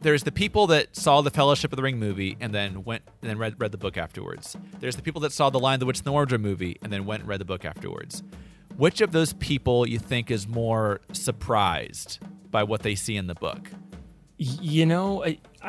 there's the people that saw the Fellowship of the Ring movie and then read the book afterwards. There's the people that saw the Lion, the Witch, and the Wardrobe movie and then went and read the book afterwards. Which of those people you think is more surprised by what they see in the book? You know,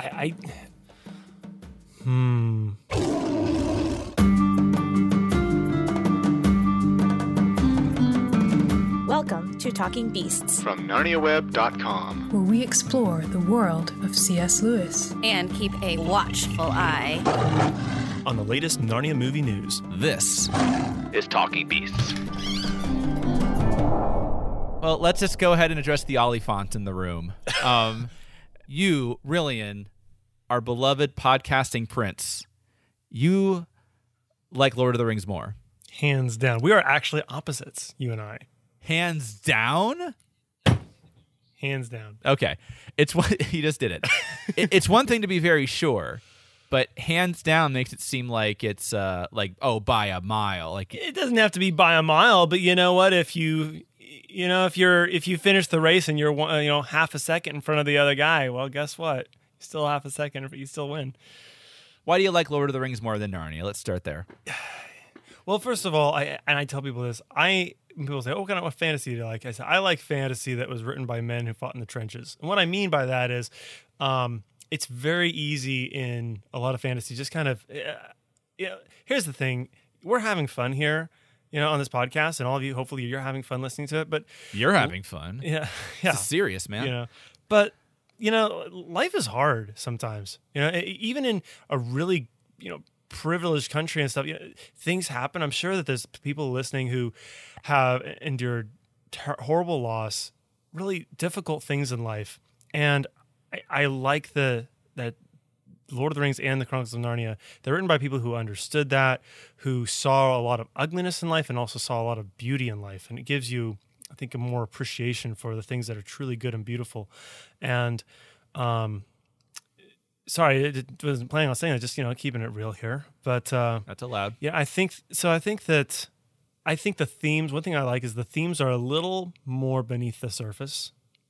Welcome to Talking Beasts from NarniaWeb.com, where we explore the world of C.S. Lewis and keep a watchful eye on the latest Narnia movie news. This is Talking Beasts. Well, let's just go ahead and address the Oliphant in the room. You, Rillian, our beloved podcasting prince, you like Lord of the Rings more. Hands down. We are actually opposites, you and I. Hands down? Hands down. Okay. It's what he just did it. It's one thing to be very sure, but hands down makes it seem like it's by a mile. Like it doesn't have to be by a mile, but you know what? If you finish the race and you're half a second in front of the other guy, well, guess what? Still half a second, you still win. Why do you like Lord of the Rings more than Narnia? Let's start there. Well, first of all, I tell people this. When people say, "Oh, what fantasy do you like?" I say, "I like fantasy that was written by men who fought in the trenches." And what I mean by that is, it's very easy in a lot of fantasy. Just kind of, here's the thing: we're having fun here, on this podcast, and all of you, hopefully, you're having fun listening to it. But you're having fun, yeah. It's serious, man. But life is hard sometimes. Even in a really, privileged country and stuff, things happen. I'm sure that there's people listening who have endured horrible loss, really difficult things in life, and I like that Lord of the Rings and the Chronicles of Narnia, they're written by people who understood that, who saw a lot of ugliness in life and also saw a lot of beauty in life, and it gives you, I think, a more appreciation for the things that are truly good and beautiful. And sorry, it wasn't planning on saying that, just keeping it real here. But that's allowed. Yeah, I think the themes. One thing I like is the themes are a little more beneath the surface.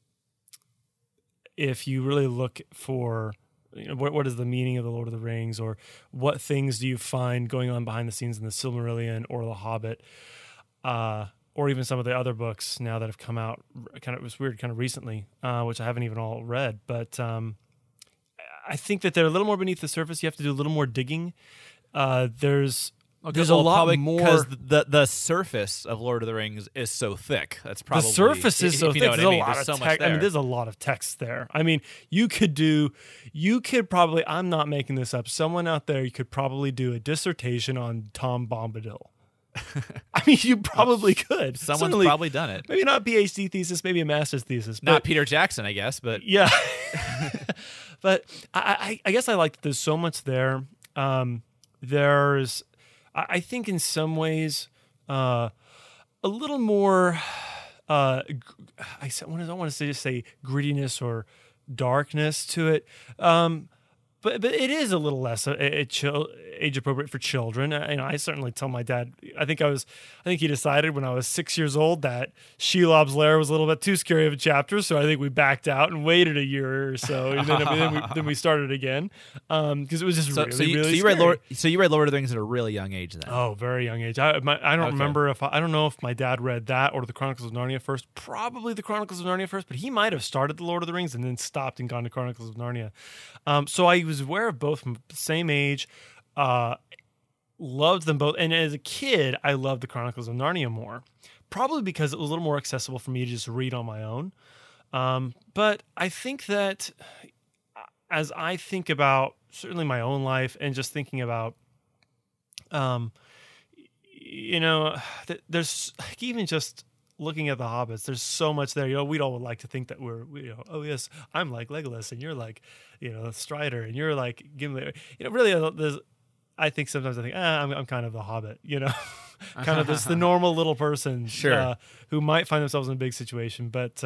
If you really look for, what is the meaning of the Lord of the Rings, or what things do you find going on behind the scenes in the Silmarillion or the Hobbit, or even some of the other books now that have come out, kind of recently, which I haven't even all read, but. I think that they're a little more beneath the surface. You have to do a little more digging. There's a lot more because the surface of Lord of the Rings is so thick. That's probably the surface is so thick. There's a lot of text. There's a lot of text there. I mean, you could probably. I'm not making this up. Someone out there, you could probably do a dissertation on Tom Bombadil. I mean, you probably could. Someone's probably done it. Maybe not a PhD thesis, maybe a master's thesis. Not Peter Jackson, I guess, but yeah. But I guess I like that there's so much there. I think in some ways a little more. I don't want to just say grittiness or darkness to it. But it is a little less age appropriate for children. I certainly tell my dad. I think he decided when I was 6 years old that Shelob's Lair was a little bit too scary of a chapter, so I think we backed out and waited a year or so, and then we started again because it was just really scary. So you read Lord of the Rings at a really young age then? Oh, very young age. I don't remember I don't know if my dad read that or the Chronicles of Narnia first. Probably the Chronicles of Narnia first, but he might have started the Lord of the Rings and then stopped and gone to Chronicles of Narnia. So I was aware of both from the same age, loved them both, and as a kid I loved the Chronicles of Narnia more, probably because it was a little more accessible for me to just read on my own. But I think that as I think about certainly my own life and just thinking about there's like, even just looking at the Hobbits, there's so much there. We'd all would like to think that oh yes, I'm like Legolas, and you're like, Strider, and you're like Gimli. Really, I think sometimes I'm kind of the Hobbit, kind of just the normal little person, sure, who might find themselves in a big situation. But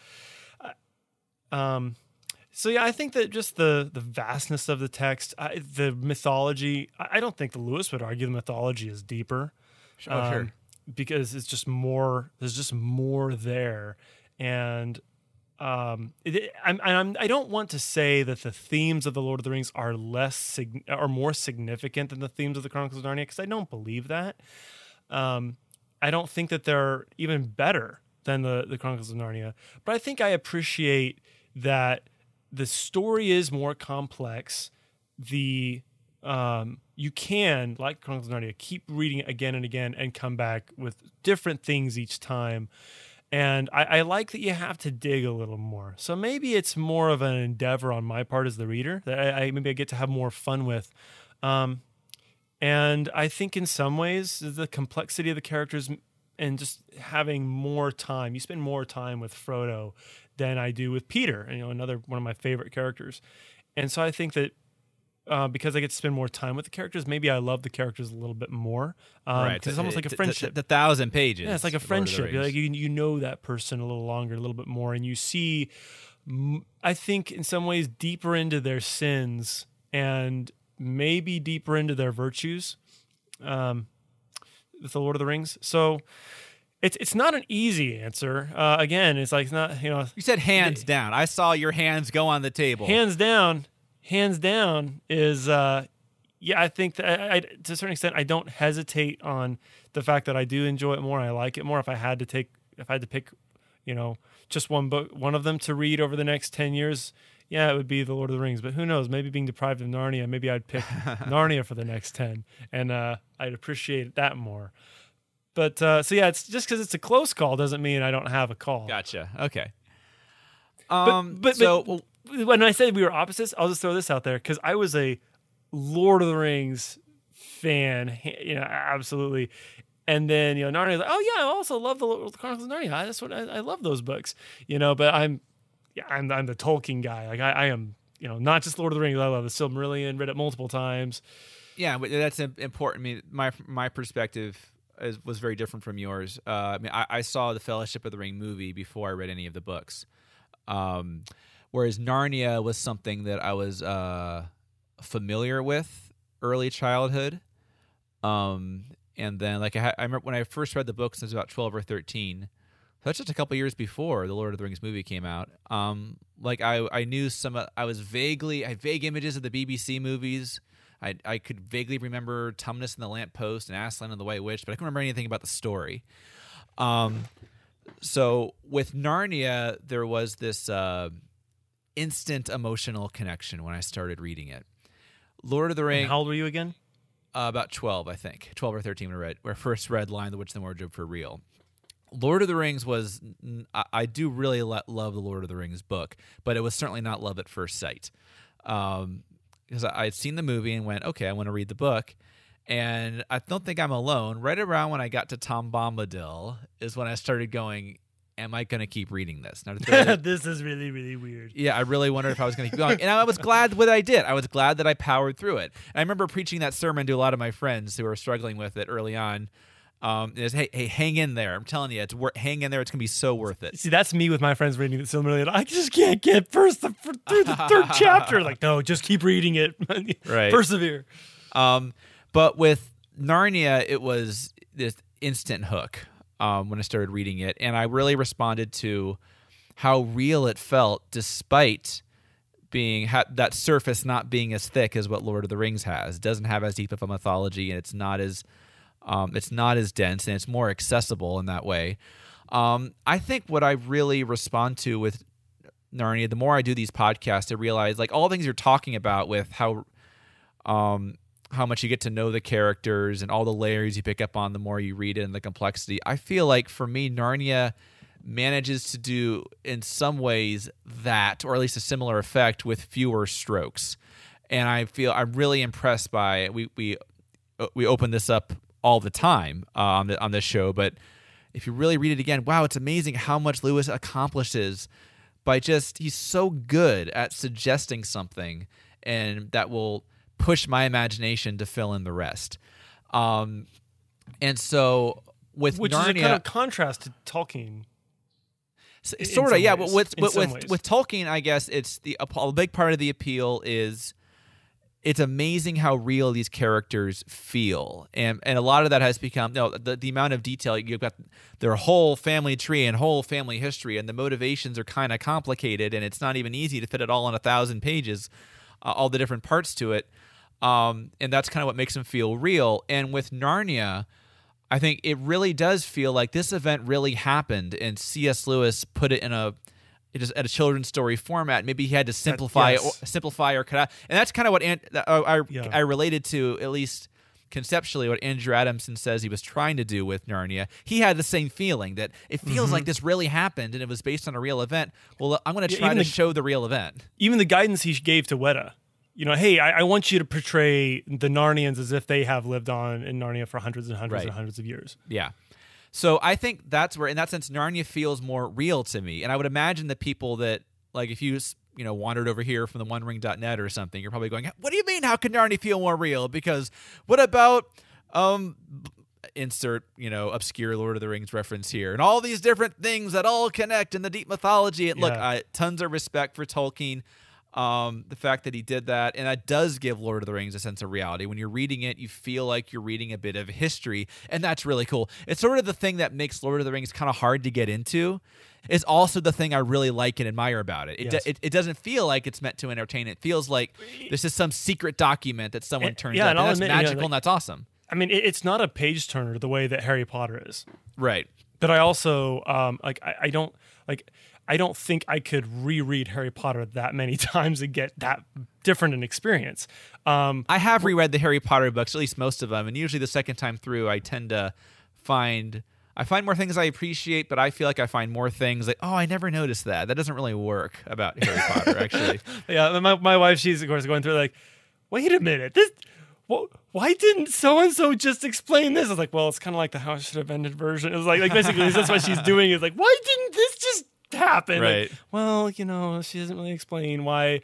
so yeah, I think that just the vastness of the text, the mythology. I don't think the Lewis would argue the mythology is deeper. Sure. Because it's just more. There's just more there, and I don't want to say that the themes of the Lord of the Rings are are more significant than the themes of the Chronicles of Narnia, because I don't believe that. I don't think that they're even better than the Chronicles of Narnia, but I think I appreciate that the story is more complex. You can, like Chronicles of Narnia, keep reading it again and again and come back with different things each time. And I like that you have to dig a little more. So maybe it's more of an endeavor on my part as the reader that I get to have more fun with. And I think in some ways the complexity of the characters and just having more time, you spend more time with Frodo than I do with Peter, another one of my favorite characters. And so I think that because I get to spend more time with the characters, maybe I love the characters a little bit more. Right, because it's almost like a friendship. The 1,000 pages. Yeah, it's like a friendship. You're like you know that person a little longer, a little bit more, and you see, I think in some ways, deeper into their sins and maybe deeper into their virtues with the Lord of the Rings. So it's not an easy answer. Again, it's like it's not, You said hands down. I saw your hands go on the table. Hands down is I think that I to a certain extent I don't hesitate on the fact that I do enjoy it more. I like it more. If I had to pick, just one book, one of them to read over the next 10 years, yeah, it would be The Lord of the Rings. But who knows? Maybe being deprived of Narnia, maybe I'd pick Narnia for the next 10, and I'd appreciate that more. But it's just because it's a close call doesn't mean I don't have a call. Gotcha. Okay. But when I said we were opposites, I'll just throw this out there because I was a Lord of the Rings fan, absolutely. And then Narnia, like, oh yeah, I also love the Chronicles of Narnia. That's what I love those books, But I'm the Tolkien guy. Like I am, not just Lord of the Rings. I love the Silmarillion, read it multiple times. Yeah, but that's important. I mean, my perspective was very different from yours. I saw the Fellowship of the Ring movie before I read any of the books. Whereas Narnia was something that I was familiar with early childhood. And then I remember when I first read the books, I was about 12 or 13. That's just a couple years before the Lord of the Rings movie came out. I knew I had vague images of the BBC movies. I could vaguely remember Tumnus and the Lamppost and Aslan and the White Witch, but I couldn't remember anything about the story. So with Narnia, there was this instant emotional connection when I started reading it. Lord of the Rings. And how old were you again? About 12, I think. 12 or 13 when I first read Lion, the Witch, and the Wardrobe for real. Lord of the Rings was... I do really love the Lord of the Rings book, but it was certainly not love at first sight. Because I'd seen the movie and went, okay, I want to read the book. And I don't think I'm alone. Right around when I got to Tom Bombadil is when I started going, am I going to keep reading this? Now, this is really, really weird. Yeah, I really wondered if I was going to keep going. And I was glad that I did. I was glad that I powered through it. And I remember preaching that sermon to a lot of my friends who were struggling with it early on. Hey, hang in there. I'm telling you, hang in there. It's going to be so worth it. See, that's me with my friends reading the Silmarillion. I just can't get through the third chapter. Like, no, just keep reading it. Right. Persevere. But with Narnia, it was this instant hook when I started reading it. And I really responded to how real it felt despite being that surface not being as thick as what Lord of the Rings has. It doesn't have as deep of a mythology, and it's not as dense, and it's more accessible in that way. I think what I really respond to with Narnia, the more I do these podcasts, I realize all the things you're talking about with how much you get to know the characters and all the layers you pick up on the more you read it and the complexity. I feel like for me, Narnia manages to do in some ways that, or at least a similar effect with fewer strokes. And I'm really impressed by it. We open this up all the time on this show, but if you really read it again, wow, it's amazing how much Lewis accomplishes by he's so good at suggesting something, and that will push my imagination to fill in the rest. And so with Which Narnia, is a kind of contrast to Tolkien. Sort of, yeah. But with Tolkien, I guess it's a big part of the appeal is it's amazing how real these characters feel, and a lot of that has become the amount of detail. You've got their whole family tree and whole family history, and the motivations are kind of complicated, and it's not even easy to fit it all on 1,000 pages, all the different parts to it, and that's kind of what makes them feel real. And with Narnia, I think it really does feel like this event really happened, and C.S. Lewis put it in a children's story format. Maybe he had to simplify or cut out, and that's kind of what I related to, at least conceptually, what Andrew Adamson says he was trying to do with Narnia. He had the same feeling that it feels like this really happened and it was based on a real event. Well, I'm going to try to show the real event. Even the guidance he gave to Weta. Hey, I want you to portray the Narnians as if they have lived on in Narnia for hundreds and hundreds and hundreds of years. Yeah. So I think that's where, in that sense, Narnia feels more real to me. And I would imagine the people that, like, if you wandered over here from the OneRing.net or something, you're probably going, what do you mean, how can Narnia feel more real? Because what about, insert, obscure Lord of the Rings reference here, and all these different things that all connect in the deep mythology. And look, tons of respect for Tolkien. The fact that he did that, and that does give Lord of the Rings a sense of reality. When you're reading it, you feel like you're reading a bit of history, and that's really cool. It's sort of the thing that makes Lord of the Rings kind of hard to get into. Is also the thing I really like and admire about it. It doesn't feel like it's meant to entertain. It feels like this is some secret document that someone turns up, and that's magical, and that's awesome. I mean, it's not a page turner the way that Harry Potter is, right? But I also I don't think I could reread Harry Potter that many times and get that different an experience. I have reread the Harry Potter books, at least most of them, and usually the second time through, I tend to find more things I appreciate, but I feel like I find more things like, I never noticed that. That doesn't really work about Harry Potter, actually. Yeah, my wife, she's of course going through like, wait a minute, why didn't so-and-so just explain this? I was like, well, it's kind of like the How It Should Have Ended version. It was like basically that's what she's doing is like, why didn't this just happen? Right. Like, well, she doesn't really explain why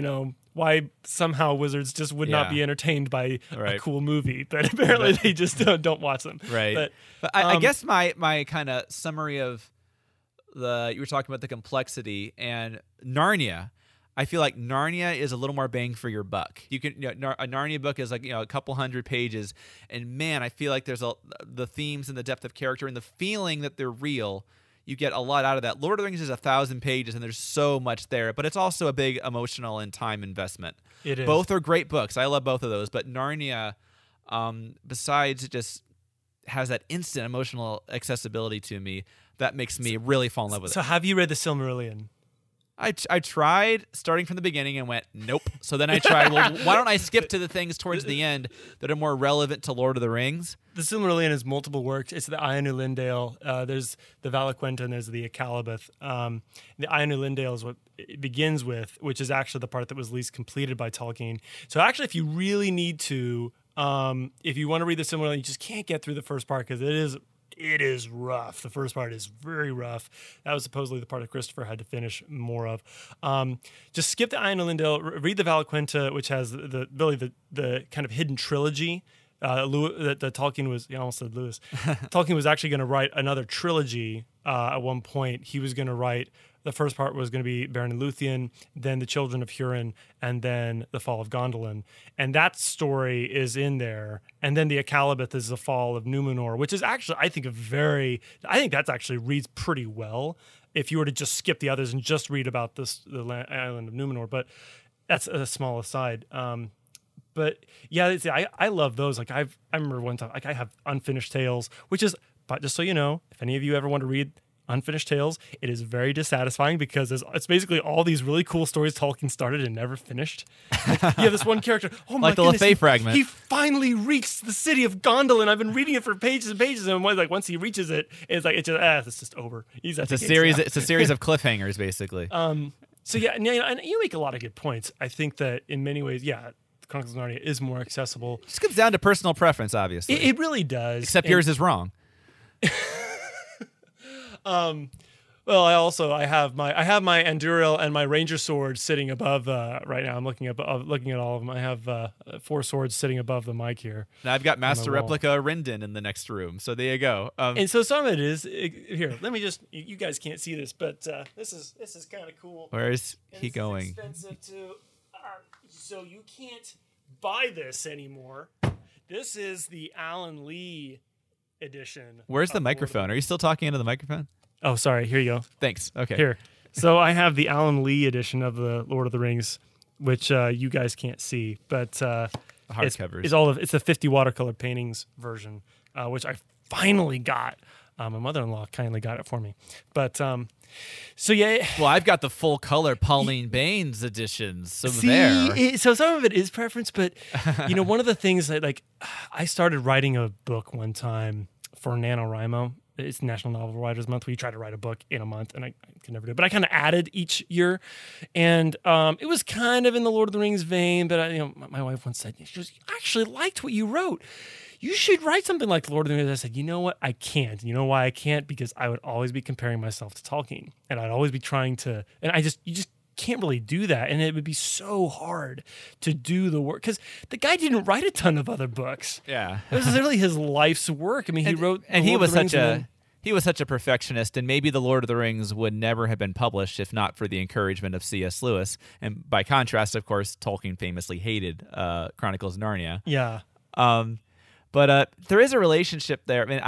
somehow wizards just would not be entertained by a cool movie, but apparently they just don't watch them. Right. But I guess my kind of summary of you were talking about the complexity and Narnia. I feel like Narnia is a little more bang for your buck. You can a Narnia book is like a couple hundred pages, and man, I feel like there's the themes and the depth of character and the feeling that they're real. You get a lot out of that. Lord of the Rings is 1,000 pages, and there's so much there, but it's also a big emotional and time investment. It is. Both are great books. I love both of those, but Narnia, besides it just has that instant emotional accessibility to me, that makes me really fall in love with it. So have you read The Silmarillion? I tried starting from the beginning and went, nope. So then I tried, well, why don't I skip to the things towards the end that are more relevant to Lord of the Rings? The Silmarillion is multiple works. It's the Iron Lindale. There's the Valaquenta and there's the Akalabeth. The Iron Lindale is what it begins with, which is actually the part that was least completed by Tolkien. So actually, if you really need to, if you want to read the Silmarillion, you just can't get through the first part because it is rough. The first part is very rough. That was supposedly the part that Christopher had to finish more of. Just skip the Iron Lindale, read the Valaquenta, which has the kind of hidden trilogy that Tolkien was. I almost said Lewis. Tolkien was actually going to write another trilogy at one point. He was going to write. The first part was going to be Beren and Luthien, then the Children of Hurin, and then the Fall of Gondolin. And that story is in there. And then the Akalabeth is the Fall of Numenor, which is actually, I think that's actually reads pretty well if you were to just skip the others and just read about the island of Numenor. But that's a small aside. But yeah, I love those. Like I remember one time, like I have Unfinished Tales, which is, but just so you know, if any of you ever want to read Unfinished Tales, it is very dissatisfying because it's basically all these really cool stories Tolkien started and never finished. Like, you have this one character, oh my like the goodness, LaFay fragment. He finally reached the city of Gondolin. I've been reading it for pages and pages, and like once he reaches it, it's just over. It's a series. It's a series of cliffhangers, basically. So yeah, and you make a lot of good points. I think that in many ways, yeah, Chronicles of Narnia is more accessible. It just comes down to personal preference, obviously. It really does. Except yours is wrong. Well, I have my Anduril and my Ranger sword sitting above. Right now, I'm looking at all of them. I have 4 swords sitting above the mic here. And I've got Master Replica Rindon in the next room. So there you go. And so some of it is here. Let me just. You guys can't see this, but this is kind of cool. Where is he going? Expensive too. So you can't buy this anymore. This is the Alan Lee edition. Where's the microphone? Are you still talking into the microphone? Oh, sorry. Here you go. Thanks. Okay. Here. So I have the Alan Lee edition of the Lord of the Rings, which you guys can't see, but hardcovers. It's a 50 watercolor paintings version, which I finally got. My mother-in-law kindly got it for me. But so yeah. Well, I've got the full color Pauline Baines editions. So so some of it is preference, but one of the things that I started writing a book one time for NaNoWriMo. It's National Novel Writers Month, where you try to write a book in a month, and I can never do it. But I kind of added each year, and it was kind of in the Lord of the Rings vein. But my wife once said, she goes, "I actually liked what you wrote. You should write something like Lord of the Rings." I said, "You know what? I can't. You know why I can't? Because I would always be comparing myself to Tolkien, and I'd always be trying to, and you just can't really do that, and it would be so hard to do the work because the guy didn't write a ton of other books. Yeah, it was literally his life's work. I mean, he wrote, and he was such a perfectionist, and maybe the Lord of the Rings would never have been published if not for the encouragement of C.S. Lewis. And by contrast, of course, Tolkien famously hated Chronicles of Narnia. Yeah, but there is a relationship there. I mean,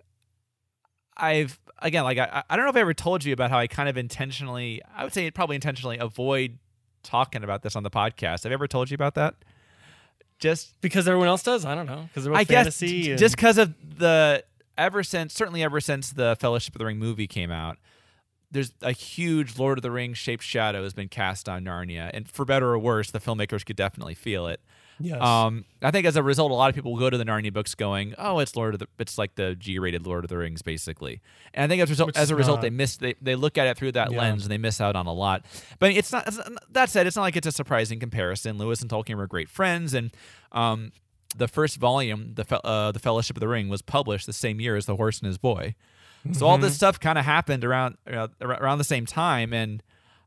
I've again, I don't know if I ever told you about how I kind of intentionally, I would say probably intentionally avoid talking about this on the podcast. Have I ever told you about that? Just because everyone else does? I don't know. Because they're fantasy. Just because of ever since the Fellowship of the Ring movie came out, there's a huge Lord of the Rings shaped shadow has been cast on Narnia, and for better or worse, the filmmakers could definitely feel it. Yes. I think as a result, a lot of people will go to the Narnia books going, "Oh, it's like the G-rated Lord of the Rings, basically." And I think as a result, they look at it through that lens and they miss out on a lot. But it's not. That said, it's not like it's a surprising comparison. Lewis and Tolkien were great friends, and the first volume, the Fellowship of the Ring, was published the same year as The Horse and His Boy. Mm-hmm. So all this stuff kind of happened around the same time, and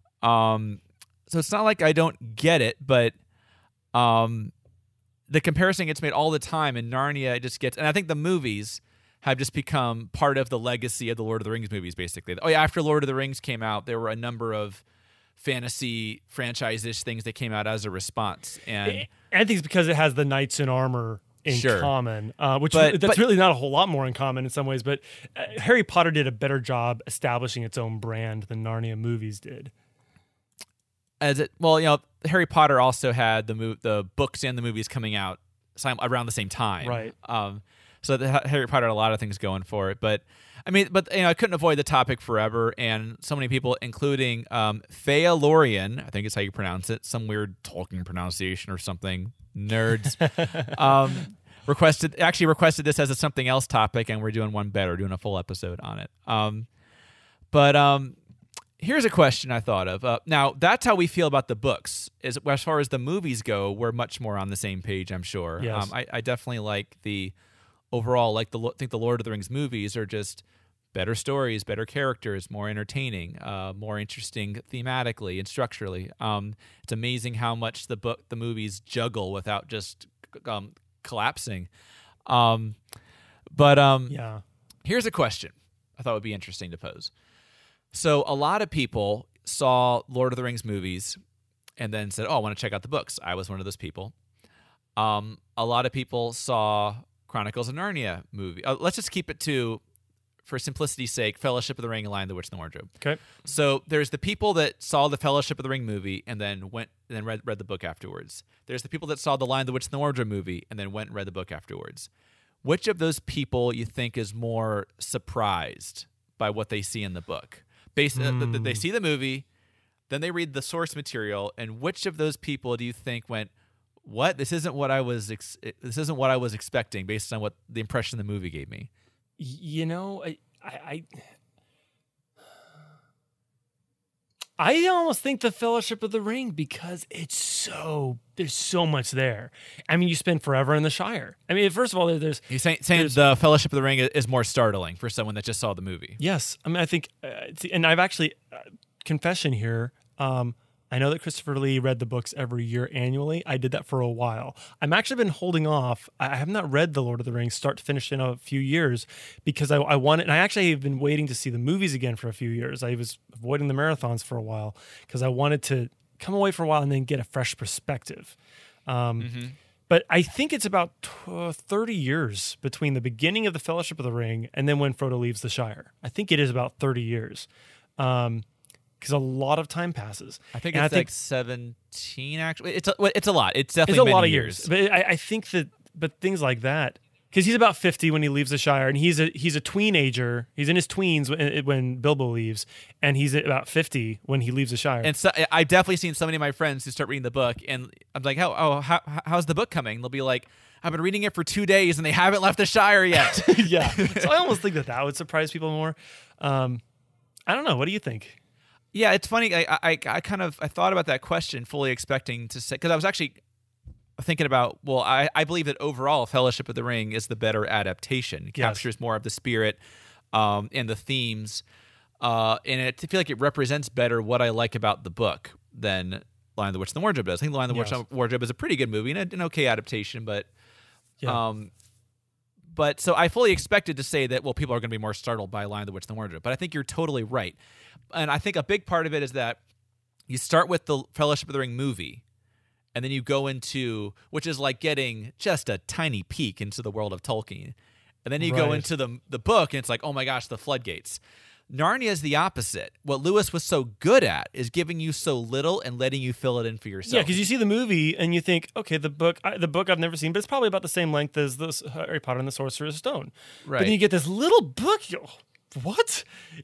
so it's not like I don't get it, but the comparison gets made all the time, and Narnia just gets, and I think the movies have just become part of the legacy of the Lord of the Rings movies, basically. Oh yeah, after Lord of the Rings came out, there were a number of fantasy franchise-ish things that came out as a response. And I think it's because it has the knights in armor in common, which that's really not a whole lot more in common in some ways, but Harry Potter did a better job establishing its own brand than Narnia movies did. Harry Potter also had the books and the movies coming out around the same time, right? So Harry Potter had a lot of things going for it, but I couldn't avoid the topic forever, and so many people, including Fealorian, I think is how you pronounce it, some weird Tolkien pronunciation or something, nerds, requested this as a something else topic, and we're doing one better, doing a full episode on it. Here's a question I thought of. Now, that's how we feel about the books. As far as the movies go, we're much more on the same page, I'm sure. Yes. I definitely like the overall, think the Lord of the Rings movies are just better stories, better characters, more entertaining, more interesting thematically and structurally. It's amazing how much the movies juggle without just collapsing. Here's a question I thought would be interesting to pose. So a lot of people saw Lord of the Rings movies and then said, "Oh, I want to check out the books." I was one of those people. A lot of people saw Chronicles of Narnia movie. Let's just keep it to, for simplicity's sake, Fellowship of the Ring and Lion, the Witch, and the Wardrobe. Okay. So there's the people that saw the Fellowship of the Ring movie and then read the book afterwards. There's the people that saw the Lion, the Witch, and the Wardrobe movie and then went and read the book afterwards. Which of those people you think is more surprised by what they see in the book? They see the movie, then they read the source material, and which of those people do you think went, "What? This isn't what I was expecting," based on what the impression the movie gave me? I almost think the Fellowship of the Ring, because there's so much there. I mean, you spend forever in the Shire. I mean, first of all, there's... You're saying the Fellowship of the Ring is more startling for someone that just saw the movie. Yes. I mean, I think... and I've actually... confession here. I know that Christopher Lee read the books every year annually. I did that for a while. I'm actually been holding off. I have not read The Lord of the Rings start to finish in a few years because I wanted, and I actually have been waiting to see the movies again for a few years. I was avoiding the marathons for a while because I wanted to come away for a while and then get a fresh perspective. But I think it's about 30 years between the beginning of the Fellowship of the Ring and then when Frodo leaves the Shire. I think it is about 30 years. Because a lot of time passes. I think it's like 17, actually. It's a lot. It's definitely it's a lot of many years. But I think that, but things like that, because he's about 50 when he leaves the Shire, and he's a tweenager. He's in his tweens when Bilbo leaves, and he's about 50 when he leaves the Shire. And so I've definitely seen so many of my friends who start reading the book, and I'm like, how's the book coming? They'll be like, I've been reading it for 2 days, and they haven't left the Shire yet. Yeah. So I almost think that would surprise people more. I don't know. What do you think? Yeah, it's funny. I thought about that question, fully expecting to say, because I was actually thinking about, well, I believe that overall Fellowship of the Ring is the better adaptation. It captures more of the spirit and the themes, and I feel like it represents better what I like about the book than Lion, the Witch, and the Wardrobe does. I think Lion, the Witch, and the Wardrobe is a pretty good movie and an okay adaptation, but but so I fully expected to say that, well, people are going to be more startled by Lion, the Witch, and the Wardrobe, but I think you're totally right. And I think a big part of it is that you start with the Fellowship of the Ring movie, and then you go into, which is like getting just a tiny peek into the world of Tolkien. And then you go into the book, and it's like, oh my gosh, the floodgates. Narnia is the opposite. What Lewis was so good at is giving you so little and letting you fill it in for yourself. Yeah, because you see the movie and you think, okay, the book I've never seen, but it's probably about the same length as this Harry Potter and the Sorcerer's Stone. Right. But then you get this little book. What?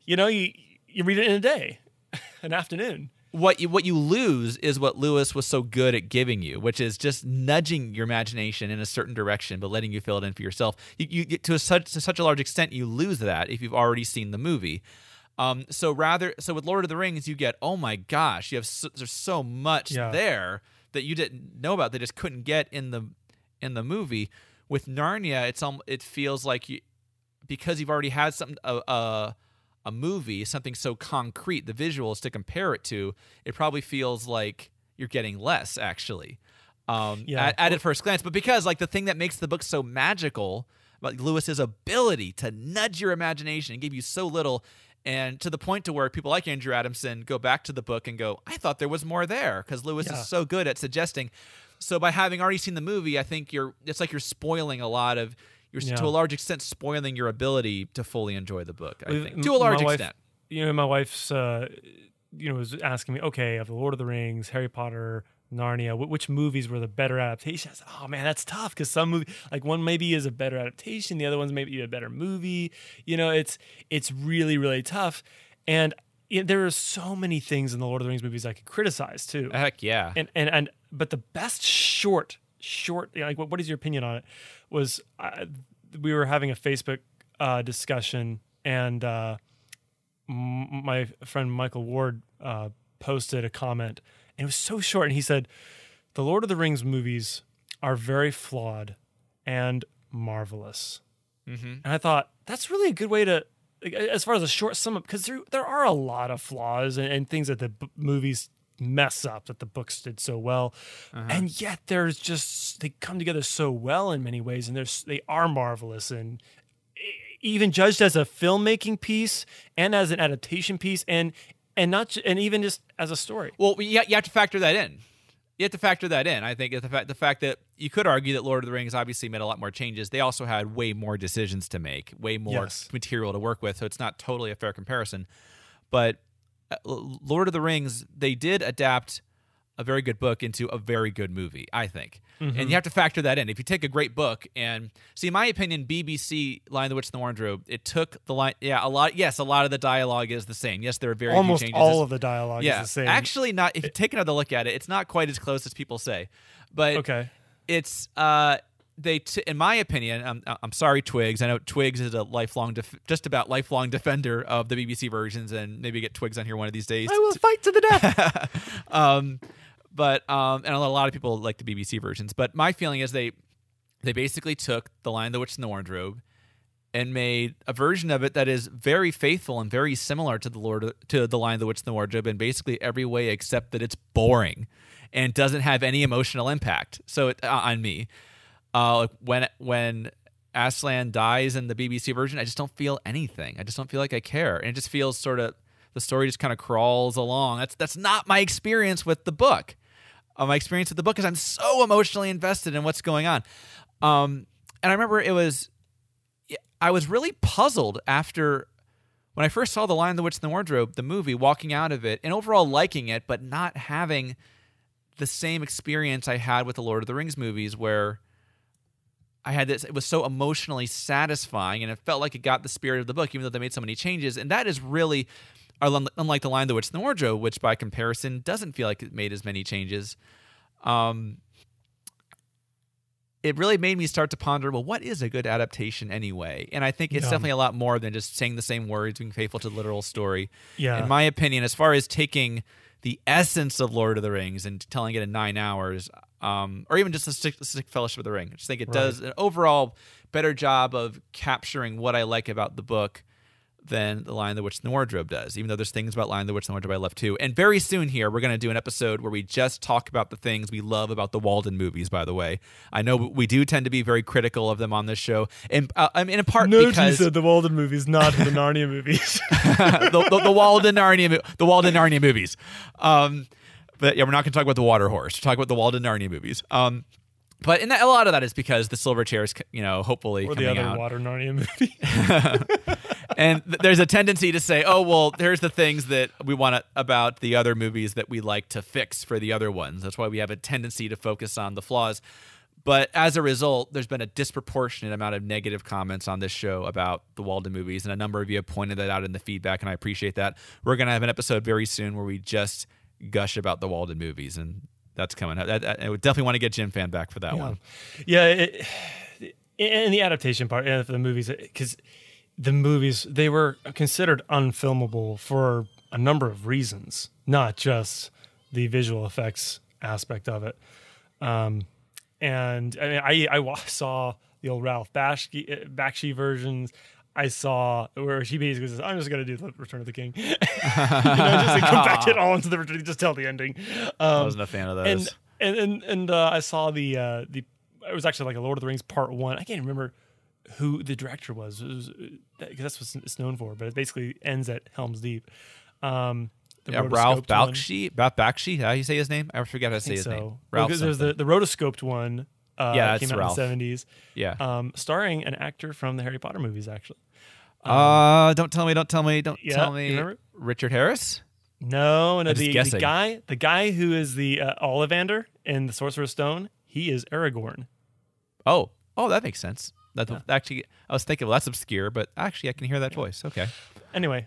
You read it in a day, an afternoon. What you lose is what Lewis was so good at giving you, which is just nudging your imagination in a certain direction, but letting you fill it in for yourself. You get to such a large extent, you lose that if you've already seen the movie. So with Lord of the Rings, you get, oh my gosh, there's so much there that you didn't know about, that just couldn't get in the movie. With Narnia, it feels like because you've already had something a movie, something so concrete, the visuals to compare it to, it probably feels like you're getting less, actually, at first glance. But because the thing that makes the book so magical about Lewis's ability to nudge your imagination and give you so little, and to the point to where people like Andrew Adamson go back to the book and go, I thought there was more there, because Lewis is so good at suggesting. So by having already seen the movie, I think it's like you're spoiling a lot of, to a large extent, spoiling your ability to fully enjoy the book, I think. To a large extent. My wife's, was asking me, okay, of the Lord of the Rings, Harry Potter, Narnia, which movies were the better adaptation? I said, oh man, that's tough, because some movies, one maybe is a better adaptation, the other one's maybe a better movie. It's really, really tough. And there are so many things in the Lord of the Rings movies I could criticize too. Heck yeah. But the best short, what is your opinion on it? Was we were having a Facebook discussion, and my friend Michael Ward posted a comment, and it was so short, and he said, the Lord of the Rings movies are very flawed and marvelous. Mm-hmm. And I thought, that's really a good way to, as far as a short sum up, because there are a lot of flaws and things that the movies mess up that the books did so well, and yet they come together so well in many ways, and they are marvelous, and even judged as a filmmaking piece and as an adaptation piece, and even just as a story. Well, you have to factor that in. I think the fact that you could argue that Lord of the Rings obviously made a lot more changes. They also had way more decisions to make, way more material to work with, so it's not totally a fair comparison. But Lord of the Rings, they did adapt a very good book into a very good movie, I think. Mm-hmm. And you have to factor that in. If you take a great book and see, in my opinion, BBC Lion, the Witch, and the Wardrobe, it took the line. Yeah, a lot of the dialogue is the same. Yes, there are very almost few changes. All of the dialogue is the same. Actually, not. If you take another look at it, it's not quite as close as people say. But it's in my opinion, I'm sorry, Twigs. I know Twigs is a just about lifelong defender of the BBC versions, and maybe get Twigs on here one of these days. I will fight to the death. But and a lot of people like the BBC versions. But my feeling is they basically took The Lion, the Witch, and the Wardrobe and made a version of it that is very faithful and very similar to The Lion, the Witch, and the Wardrobe in basically every way, except that it's boring and doesn't have any emotional impact. So on me. When Aslan dies in the BBC version, I just don't feel anything. I just don't feel like I care, and it just feels sort of, the story just kind of crawls along. That's not my experience with the book. my experience with the book because I'm so emotionally invested in what's going on. And I remember I was really puzzled after when I first saw The Lion, the Witch, and the Wardrobe, the movie, walking out of it and overall liking it, but not having the same experience I had with the Lord of the Rings movies where I had this, it was so emotionally satisfying and it felt like it got the spirit of the book, even though they made so many changes. And that is really, unlike The Lion, the Witch, and the Wardrobe, which by comparison doesn't feel like it made as many changes. It really made me start to ponder, well, what is a good adaptation anyway? And I think it's definitely a lot more than just saying the same words, being faithful to the literal story. Yeah. In my opinion, as far as taking the essence of Lord of the Rings and telling it in 9 hours, or even just a stick Fellowship of the Ring. I just think it does an overall better job of capturing what I like about the book than The Lion, the Witch, and the Wardrobe does, even though there's things about Lion, the Witch, and the Wardrobe I love too. And very soon here, we're going to do an episode where we just talk about the things we love about the Walden movies, by the way. I know we do tend to be very critical of them on this show, and in part because... you said the Walden movies, not the Narnia movies. the Walden Narnia movies. But yeah, we're not going to talk about the Water Horse. We're talking about the Walden Narnia movies. But a lot of that is because the Silver Chair is, hopefully or coming out. the other Water Narnia movie. And there's a tendency to say, oh, well, here's the things that we want about the other movies that we like to fix for the other ones. That's why we have a tendency to focus on the flaws. But as a result, there's been a disproportionate amount of negative comments on this show about the Walden movies. And a number of you have pointed that out in the feedback, and I appreciate that. We're going to have an episode very soon where we just gush about the Walden movies, and that's coming up. I would definitely want to get Jim Fan back for that one. Yeah, and the adaptation part of the movies, because the movies, they were considered unfilmable for a number of reasons, not just the visual effects aspect of it. And I mean, I saw the old Ralph Bakshi versions. I saw where she basically says, "I'm just going to do the Return of the King," just like compact it all into the Return. Just tell the ending. I wasn't a fan of those. And I saw the it was actually like a Lord of the Rings Part 1. I can't remember who the director was. Because that's what it's known for. But it basically ends at Helm's Deep. Ralph Bakshi. How do you say his name? I forget how to say his name. Ralph. Because there's the rotoscoped one. That came out Ralph. in the 70s. Yeah. Starring an actor from the Harry Potter movies, actually. Don't tell me. You remember? Richard Harris? No, the guy who is the Ollivander in the Sorcerer's Stone, he is Aragorn. Oh, that makes sense. Actually, I was thinking, well, that's obscure, but actually, I can hear that voice. Okay. Anyway,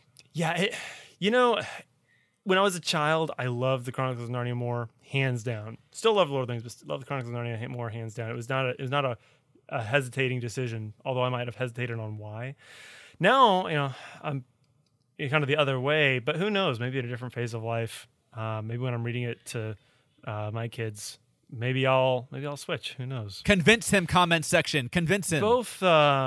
when I was a child, I loved the Chronicles of Narnia more, hands down. Still love Lord of the Rings, but love the Chronicles of Narnia more, hands down. It was not a hesitating decision, although I might have hesitated on why. Now, I'm kind of the other way, but who knows? Maybe at a different phase of life. Maybe when I'm reading it to my kids, maybe I'll switch. Who knows? Convince him. Comment section. Convince him. Both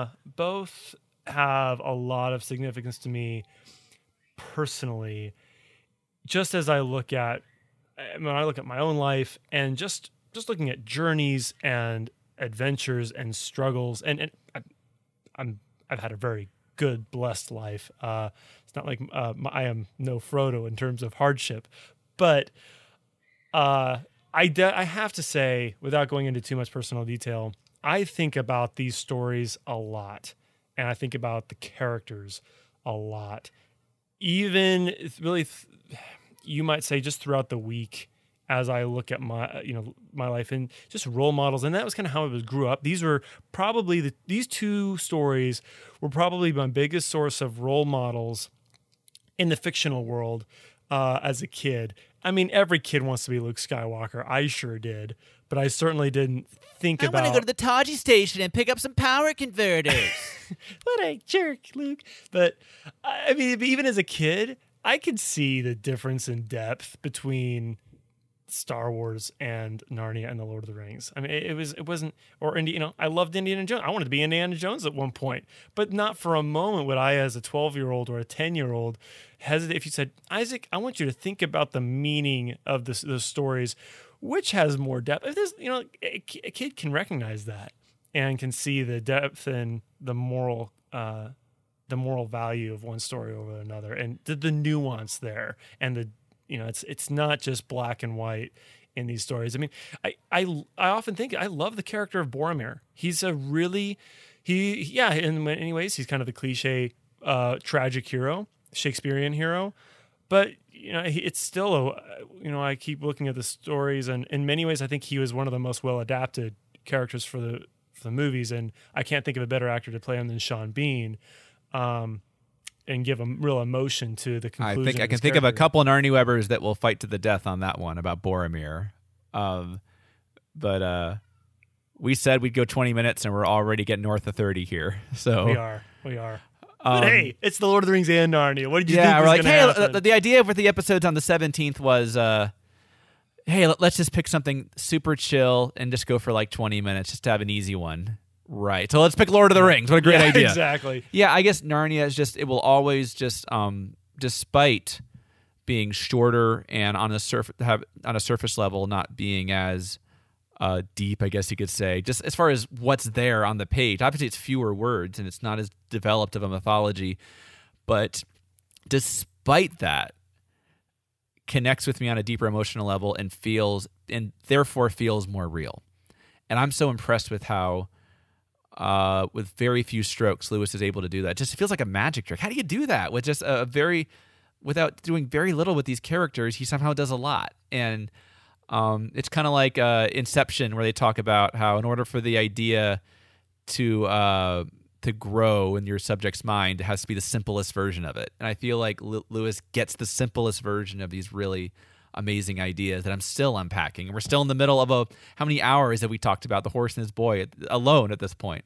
have a lot of significance to me personally. Just as I look at my own life and just looking at journeys and adventures and struggles, and I've had a very good, blessed life. It's not like I am no Frodo in terms of hardship, but I have to say, without going into too much personal detail, I think about these stories a lot, and I think about the characters a lot. Even really, you might say, just throughout the week, as I look at my life and just role models, and that was kind of how I grew up. These were probably these two stories were probably my biggest source of role models in the fictional world as a kid. I mean, every kid wants to be Luke Skywalker. I sure did, but I certainly didn't think about. I want to go to the Taji station and pick up some power converters. What a jerk, Luke! But I mean, even as a kid, I could see the difference in depth between Star Wars and Narnia and the Lord of the Rings. I mean, it wasn't, or I loved Indiana Jones. I wanted to be Indiana Jones at one point, but not for a moment would I, as a 12-year-old or a 10-year-old, hesitate. If you said, Isaac, I want you to think about the meaning of those stories, which has more depth. If there's, a kid can recognize that and can see the depth and the moral value of one story over another, and the nuance there, and it's not just black and white. in these stories. I mean, I often think I love the character of Boromir. He's a really in many ways he's kind of the cliche tragic hero, Shakespearean hero, but it's still I keep looking at the stories, and in many ways I think he was one of the most well adapted characters for the movies, and I can't think of a better actor to play him than Sean Bean. And give a real emotion to the conclusion. I can think of a couple of Narnie Webbers that will fight to the death on that one about Boromir. But we said we'd go 20 minutes, and we're already getting north of 30 here. So we are. But hey, it's the Lord of the Rings and Narnia. What did you think was we're like, hey, happen? The idea with the episodes on the 17th was, hey, let's just pick something super chill and just go for like 20 minutes just to have an easy one. Right. So let's pick Lord of the Rings. What a great idea. Exactly. Yeah, I guess Narnia is it will always just, despite being shorter and on a surface level not being as deep, I guess you could say, just as far as what's there on the page. Obviously, it's fewer words and it's not as developed of a mythology, but despite that, connects with me on a deeper emotional level and therefore feels more real. And I'm so impressed with how, with very few strokes, Lewis is able to do that. It just feels like a magic trick. How do you do that with just without doing very little with these characters? He somehow does a lot. And it's kind of like Inception, where they talk about how in order for the idea to grow in your subject's mind, it has to be the simplest version of it. And I feel like Lewis gets the simplest version of these really amazing ideas that I'm still unpacking. And we're still in the middle of how many hours have we talked about The Horse and His Boy alone at this point?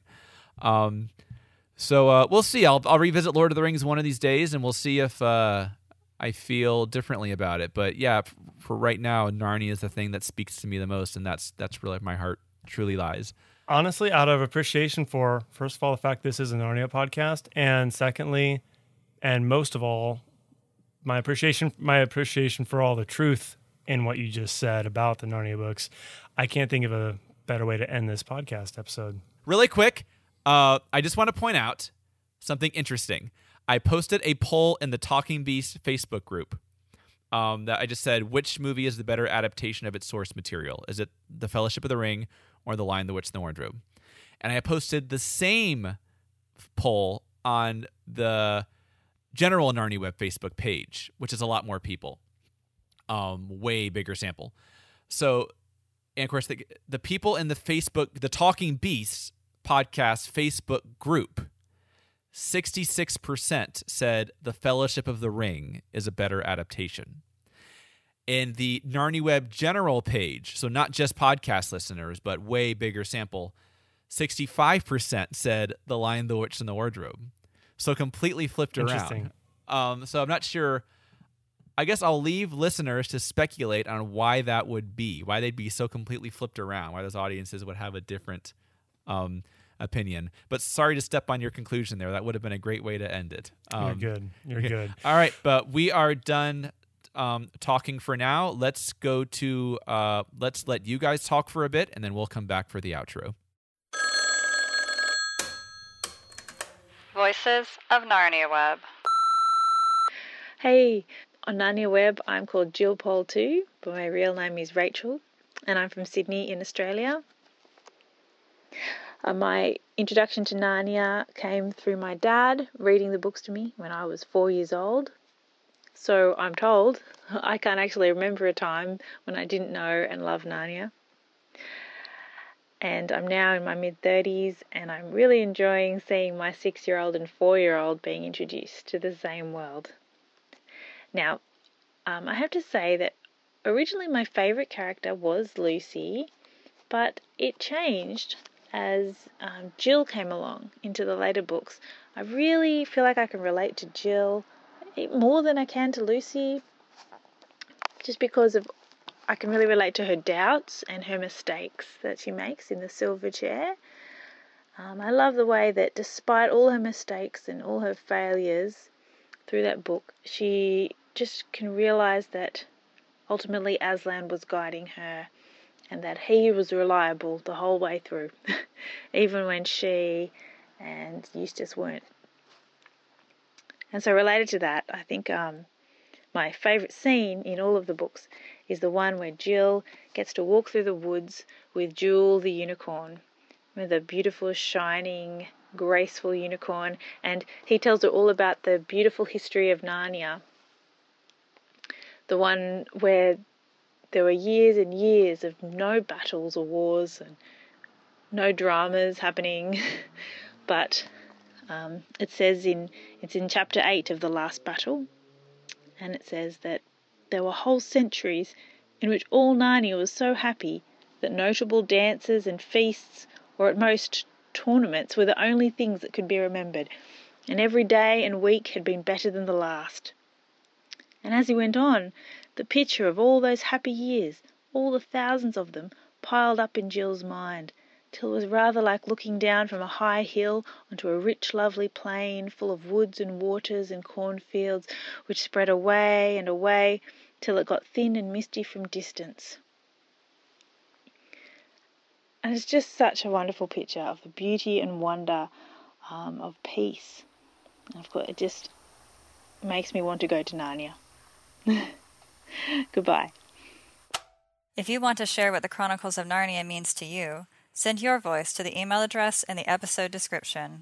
So we'll see. I'll revisit Lord of the Rings one of these days, and we'll see if I feel differently about it. But yeah, for right now, Narnia is the thing that speaks to me the most, and that's really where my heart truly lies. Honestly, out of appreciation for, first of all, the fact this is a Narnia podcast, and secondly, and most of all, my appreciation for all the truth in what you just said about the Narnia books. I can't think of a better way to end this podcast episode. Really quick, I just want to point out something interesting. I posted a poll in the Talking Beast Facebook group that I just said, which movie is the better adaptation of its source material? Is it The Fellowship of the Ring or The Lion, the Witch, and the Wardrobe? And I posted the same poll on the general Narnia Web Facebook page, which is a lot more people, way bigger sample. So, and of course, the people in the Talking Beasts podcast Facebook group, 66% said The Fellowship of the Ring is a better adaptation. In the Narnia Web general page, so not just podcast listeners, but way bigger sample, 65% said The Lion, the Witch, and the Wardrobe. So completely flipped around. So I'm not sure. I guess I'll leave listeners to speculate on why that would be, why they'd be so completely flipped around, why those audiences would have a different opinion. But sorry to step on your conclusion there. That would have been a great way to end it. You're good. You're good. All right, but we are done talking for now. Let's go to, let's let you guys talk for a bit, and then we'll come back for the outro. Voices of Narnia Web. Hey, on Narnia Web, I'm called Jill Paul too, but my real name is Rachel, and I'm from Sydney in Australia. My introduction to Narnia came through my dad reading the books to me when I was 4 years old. So I'm told I can't actually remember a time when I didn't know and love Narnia. And I'm now in my mid-30s, and I'm really enjoying seeing my 6-year-old and 4-year-old being introduced to the same world. Now, I have to say that originally my favourite character was Lucy, but it changed as Jill came along into the later books. I really feel like I can relate to Jill more than I can to Lucy, just because I can really relate to her doubts and her mistakes that she makes in the silver chair. I love the way that despite all her mistakes and all her failures through that book, she just can realise that ultimately Aslan was guiding her and that he was reliable the whole way through, even when she and Eustace weren't. And so related to that, I think my favourite scene in all of the books is the one where Jill gets to walk through the woods with Jewel the unicorn, with a beautiful, shining, graceful unicorn, and he tells her all about the beautiful history of Narnia, the one where there were years and years of no battles or wars and no dramas happening, but it says it's in chapter 8 of The Last Battle, and it says that there were whole centuries in which all Narnia was so happy that notable dances and feasts, or at most tournaments, were the only things that could be remembered, and every day and week had been better than the last. And as he went on, the picture of all those happy years, all the thousands of them, piled up in Jill's mind, till it was rather like looking down from a high hill onto a rich, lovely plain full of woods and waters and cornfields, which spread away and away till it got thin and misty from distance. And it's just such a wonderful picture of the beauty and wonder of peace. And of course, it just makes me want to go to Narnia. Goodbye. If you want to share what the Chronicles of Narnia means to you, send your voice to the email address in the episode description.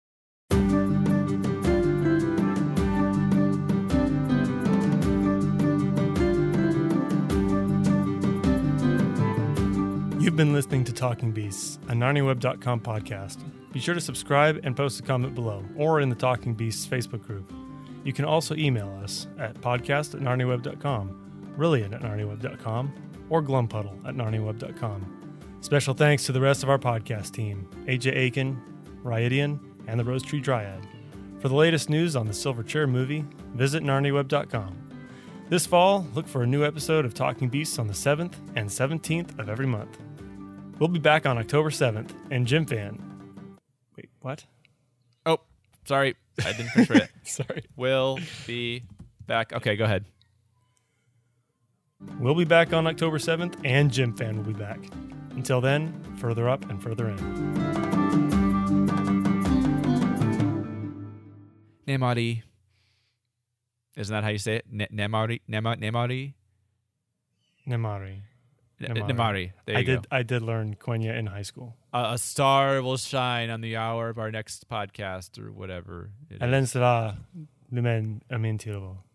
You've been listening to Talking Beasts, a NarniaWeb.com podcast. Be sure to subscribe and post a comment below or in the Talking Beasts Facebook group. You can also email us at podcast@narniaweb.com, Rillian@narniaweb.com, or glumpuddle@narniaweb.com. Special thanks to the rest of our podcast team, AJ Aiken, Raidian, and the Rose Tree Dryad. For the latest news on the Silver Chair movie, visit narniaweb.com. This fall, look for a new episode of Talking Beasts on the 7th and 17th of every month. We'll be back on October 7th, and Jim Fan... Wait, what? Oh, sorry. I didn't finish it. Sorry. We'll be back. Okay, go ahead. We'll be back on October 7th, and Jim Fan will be back. Until then, further up and further in. Nemari. Isn't that how you say it? Nemari? Nemari? Nemari. Nemari. There you go. I did learn Quenya in high school. A star will shine on the hour of our next podcast or whatever. Alen sera lumen amintirbo.